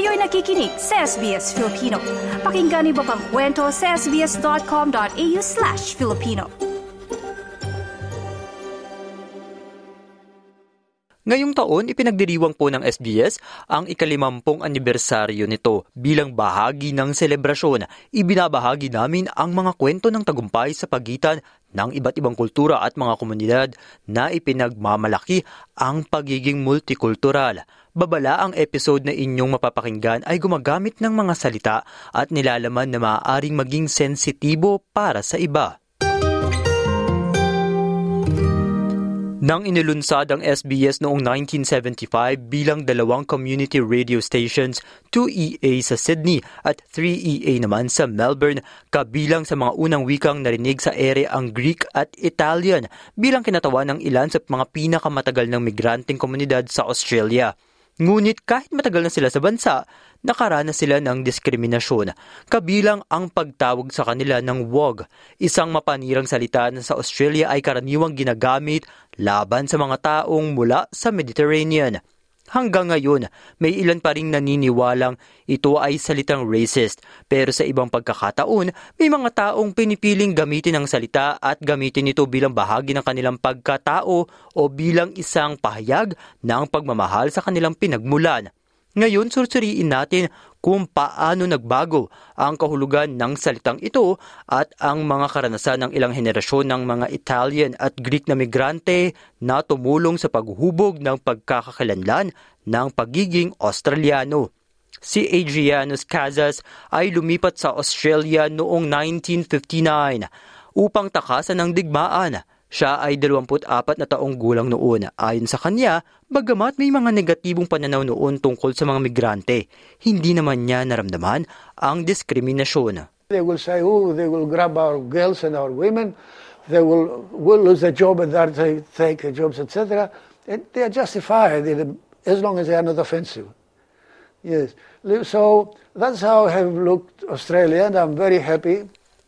Kayo'y nakikinig sa SBS Filipino. Pakinggan niyo pa ang kwento sa sbs.com.au/Filipino. Ngayong taon, ipinagdiriwang po ng SBS ang ika-50 anibersaryo nito. Bilang bahagi ng selebrasyon, ibinabahagi namin ang mga kwento ng tagumpay sa pagitan ng iba't ibang kultura at mga komunidad na ipinagmamalaki ang pagiging multikultural. Babala ang episode na inyong mapapakinggan ay gumagamit ng mga salita at nilalaman na maaaring maging sensitibo para sa iba. Nang inilunsad ang SBS noong 1975 bilang 2 community radio stations, 2EA sa Sydney at 3EA naman sa Melbourne, kabilang sa mga unang wikang narinig sa ere ang Greek at Italian bilang kinatawan ng ilan sa mga pinakamatagal ng migranteng komunidad sa Australia. Ngunit kahit matagal na sila sa bansa, nakaranas sila ng diskriminasyon, kabilang ang pagtawag sa kanila ng WOG, isang mapanirang salita na sa Australia ay karaniwang ginagamit laban sa mga taong mula sa Mediterranean. Hanggang ngayon, may ilan pa ring naniniwalang ito ay salitang racist, pero sa ibang pagkakataon, may mga taong pinipiling gamitin ang salita at gamitin ito bilang bahagi ng kanilang pagkatao o bilang isang pahayag ng pagmamahal sa kanilang pinagmulan. Ngayon, sursuriin natin kung paano nagbago ang kahulugan ng salitang ito at ang mga karanasan ng ilang henerasyon ng mga Italian at Greek na migrante na tumulong sa paghuhubog ng pagkakakilanlan ng pagiging Australiano. Si Adrianus Casas ay lumipat sa Australia noong 1959 upang takasan ng digmaan. Siya ay 24 na taong gulang noon. Ayon sa kanya, bagamat may mga negatibong pananaw noon tungkol sa mga migrante, hindi naman niya naramdaman ang diskriminasyon. They will say, they will grab our girls and our women, they will lose their job and they take their jobs, etc. And they are justified as long as they are not offensive. Yes. So that's how I have looked Australia, and I'm very happy.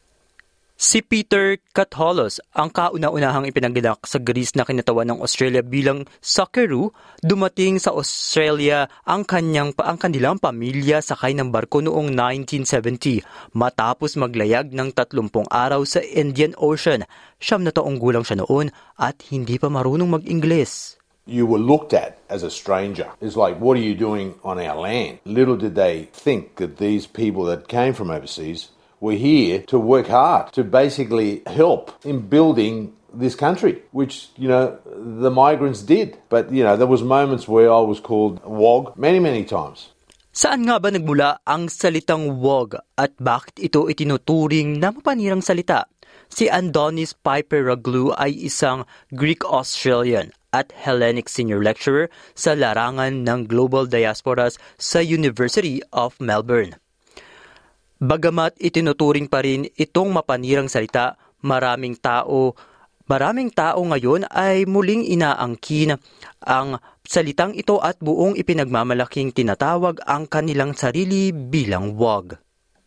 Si Peter Katholos, ang kauna-unahang ipinanganak sa Greece na kinatawan ng Australia bilang Socceroo, dumating sa Australia ang kanilang pamilya sakay ng barko noong 1970 matapos maglayag ng 30 araw sa Indian Ocean. 9 taong gulang siya noon at hindi pa marunong mag-Ingles. You were looked at as a stranger. It's like, what are you doing on our land? Little did they think that these people that came from overseas were here to work hard, to basically help in building this country, which, the migrants did. But, there was moments where I was called WOG many, many times. Saan nga ba nagmula ang salitang WOG at bakit ito itinuturing na mapanirang salita? Si Andonis Piperoglu ay isang Greek-Australian at Hellenic Senior Lecturer sa larangan ng Global Diasporas sa University of Melbourne. Bagamat itinuturing pa rin itong mapanirang salita, maraming tao ngayon ay muling inaangkin ang salitang ito at buong ipinagmamalaking tinatawag ang kanilang sarili bilang WOG.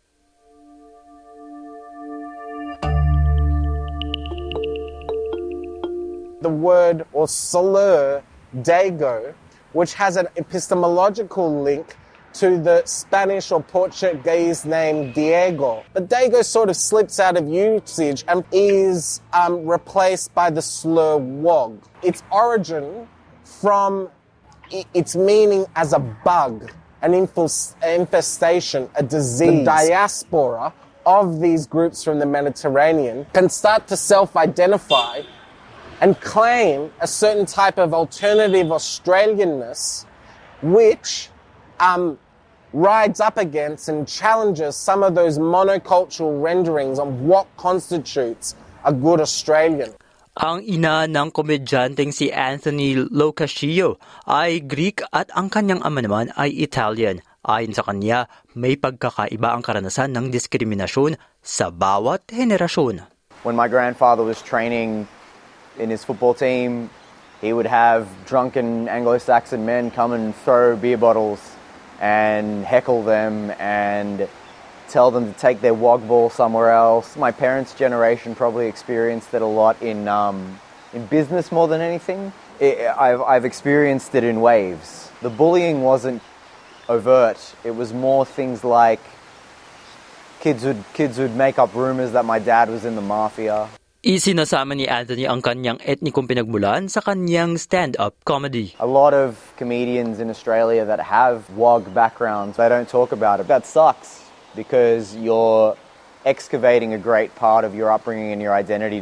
The word or slur, dago, which has an epistemological link to the Spanish or Portuguese name Diego. But Dago sort of slips out of usage and is replaced by the slur WOG. Its origin from its meaning as a bug, an infestation, a disease. The diaspora of these groups from the Mediterranean can start to self-identify and claim a certain type of alternative Australianness which rides up against and challenges some of those monocultural renderings of what constitutes a good Australian. Ang ina ng komedyanteng si Anthony Locascio ay Greek at ang kanyang ama naman ay Italian. Ayon sa kanya, may pagkakaiba ang karanasan ng diskriminasyon sa bawat henerasyon. When my grandfather was training in his football team, he would have drunken Anglo-Saxon men come and throw beer bottles and heckle them and tell them to take their wog ball somewhere else. My parents' generation probably experienced it a lot in business more than anything. I've experienced it in waves. The bullying wasn't overt. It was more things like kids would make up rumors that my dad was in the mafia. Isinasama ni Anthony ang kanyang etnikong pinagmulan sa kanyang stand-up comedy. A lot of comedians in Australia that have WOG backgrounds, they don't talk about it. That sucks because you're excavating a great part of your upbringing and your identity.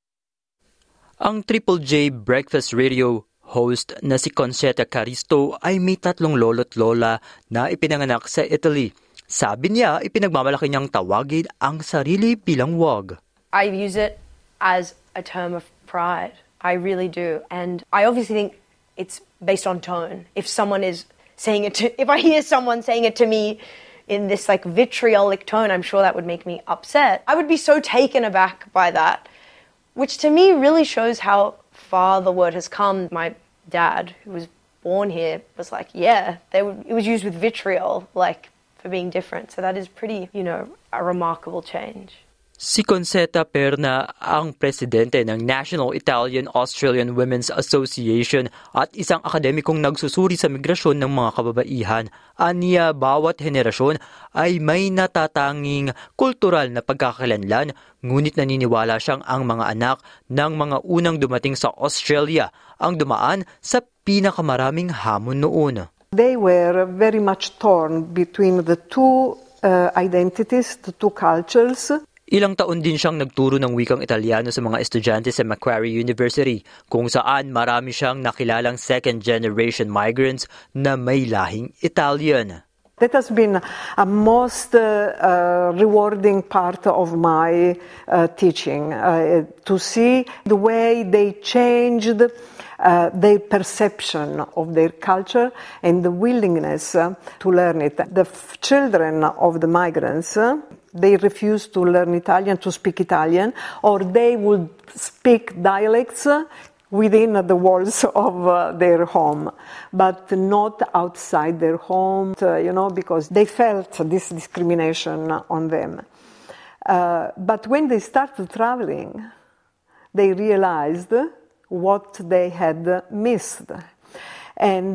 Ang Triple J Breakfast Radio host na si Concetta Caristo ay may 3 lolo't lola na ipinanganak sa Italy. Sabi niya, ipinagmamalaki niyang tawagin ang sarili bilang WOG. I use it as a term of pride. I really do. And I obviously think it's based on tone. If someone is saying it if I hear someone saying it to me in this like vitriolic tone, I'm sure that would make me upset. I would be so taken aback by that, which to me really shows how far the word has come. My dad, who was born here, was like, yeah, it was used with vitriol, like for being different. So that is pretty, a remarkable change. Si Concetta Perna ang presidente ng National Italian-Australian Women's Association at isang akademikong nagsusuri sa migrasyon ng mga kababaihan. Aniya, bawat henerasyon ay may natatanging kultural na pagkakakilanlan, ngunit naniniwala siyang ang mga anak ng mga unang dumating sa Australia ang dumaan sa pinakamaraming hamon noon. They were very much torn between the two identities, the two cultures. Ilang taon din siyang nagturo ng wikang Italiano sa mga estudyante sa Macquarie University, kung saan marami siyang nakilalang second-generation migrants na may lahing Italian. That has been a most rewarding part of my teaching, to see the way they changed their perception of their culture and the willingness to learn it. The children of the migrants, they refused to learn Italian, to speak Italian, or they would speak dialects within the walls of their home, but not outside their home, because they felt this discrimination on them. But when they started traveling, they realized what they had missed. And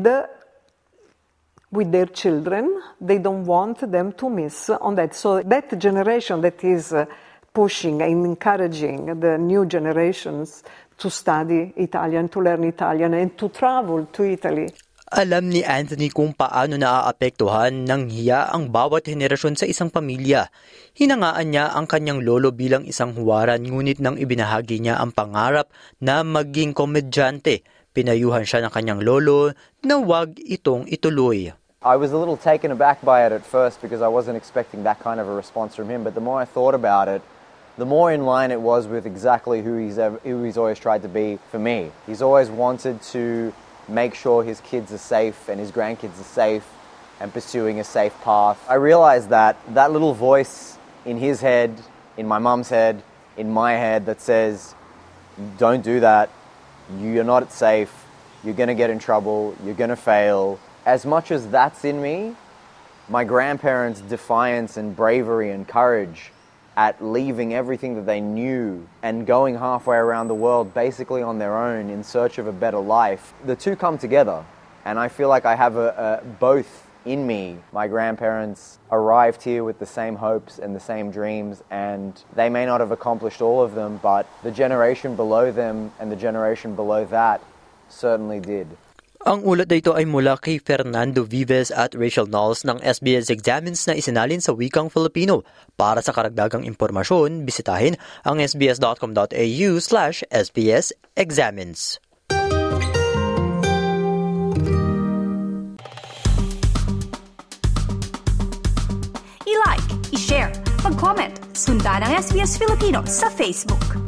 with their children, they don't want them to miss on that. So that generation that is pushing and encouraging the new generations to study Italian, to learn Italian, and to travel to Italy. Alam ni Anthony kung paano naaapektuhan ng hiya ang bawat henerasyon sa isang pamilya. Hinangaan niya ang kanyang lolo bilang isang huwaran, ngunit nang ibinahagi niya ang pangarap na maging komedyante, pinayuhan siya ng kanyang lolo na wag itong ituloy. I was a little taken aback by it at first because I wasn't expecting that kind of a response from him, but the more I thought about it, the more in line it was with exactly who he's always tried to be for me. He's always wanted to make sure his kids are safe and his grandkids are safe and pursuing a safe path. I realized that little voice in his head, in my mum's head, in my head that says, don't do that, you're not safe, you're going to get in trouble, you're going to fail. As much as that's in me, my grandparents' defiance and bravery and courage at leaving everything that they knew and going halfway around the world basically on their own in search of a better life. The two come together, and I feel like I have both in me. My grandparents arrived here with the same hopes and the same dreams, and they may not have accomplished all of them, but the generation below them and the generation below that certainly did. Ang ulat na ito ay mula kay Fernando Vives at Rachel Knowles ng SBS Examines na isinalin sa wikang Filipino. Para sa karagdagang impormasyon, bisitahin ang sbs.com.au/sbsexamines. I-like, i-share, mag-comment, sundan ang SBS Filipino sa Facebook.